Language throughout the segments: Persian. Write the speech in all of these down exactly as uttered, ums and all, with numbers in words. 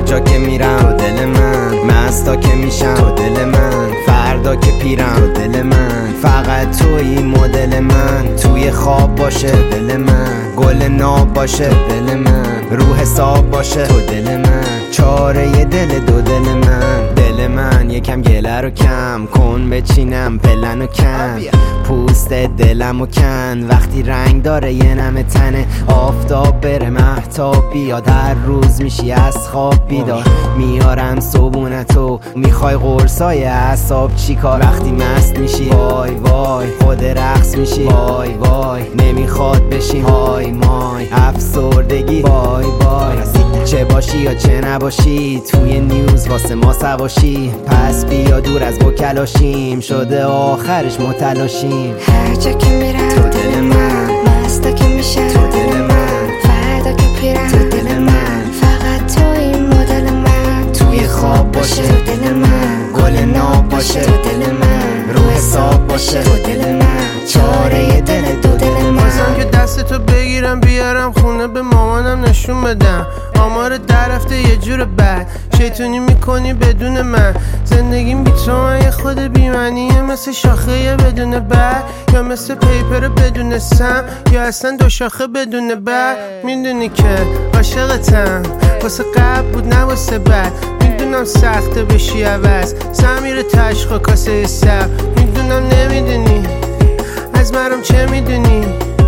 جا که میرم تو دل من، مستا که میشم تو دل من، فردا که پیرم تو دل من، فقط توی مدل من، توی خواب باشه تو دل من، گل ناب باشه تو دل من، رو حساب باشه تو دل من، چاره ی دل دو دل من. دل من یکم گله رو کم کن، بچینم پلن و کن، پوست دلم و کن، وقتی رنگ داره یه نم تنه، آفتاب بره مهتاب بیاد، هر روز میشی از خواب بیدار، میارم صبونتو، میخوای قرصای اعصاب چیکار، وقتی مست میشی وای وای خود رقص میشی وای وای، نمیخواد بشی های مای، افسردگی وای وای، چه باشی یا چه نباشی توی نیوز واسه ما سواشی، پس بیا دور از بکلاشیم، شده آخرش متلاشیم. هر جا که میرم تو دل من، مستا که میشم تو دل من، فردا که پیرم تو دل من، فقط تو این مدل من، توی خواب باشه تو دل من، گل ناب باشه تو دل من، رو حساب باشه تو دل من، چاره ی دل دو دل من. بازم که دستتو بگیرم بیارم خونه به مامانم نشون بدم، آمار در رفته یه جور بد، شیطونی میکنی بدون من، زندگیم بی تو من یه خود بیمنیه، مثل شاخه یه بدون بر، یا مثل پیپر بدون سم، یا اصلا دو شاخه بدون بر. میدونی که عاشقتم، واسه قبل بود نه واسه بعد، میدونم سخته بشی عوض، سمیر تشخ و کاسه سر، میدونم نمیدونی از مرم چه میدونی،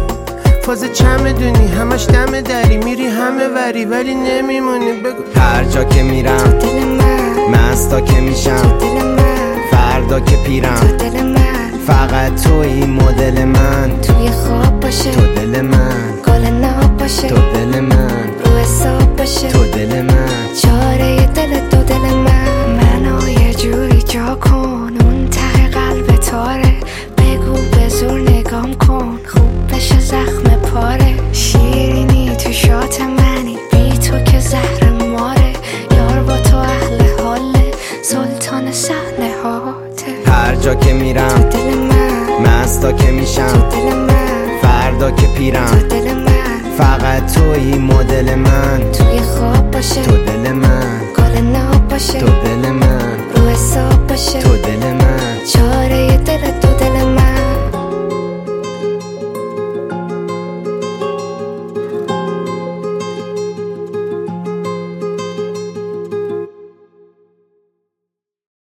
فاز چه میدونی، همش دم دری، میری همه وری ولی نمیمونی. بگو هر جا که میرم دل من، مستا که میشم دل من، فردا که پیرم تو دل من، فقط توی مدل من، توی خواب باشه تو دل من، گل ناب باشه تو دل من، رو حساب باشه تو دل من، چاره ی دل دو دل من. منو یه جوری جا کن اون ته قلب تاره، بگو به زور نگام کن خوب بشه زخم پاره، شیرینی تو شات منی بی تو که زهر ماره، یار با تو اهل حاله سلطان صحنه هاته. هر جا که میرم دل من، مستا که میشم دل من، فردا که پیرم دل من، فقط توی مدل من، توی خواب باشه تو دل من، گل ناب باشه تو دل من، رو حساب باشه تو دل من، چاره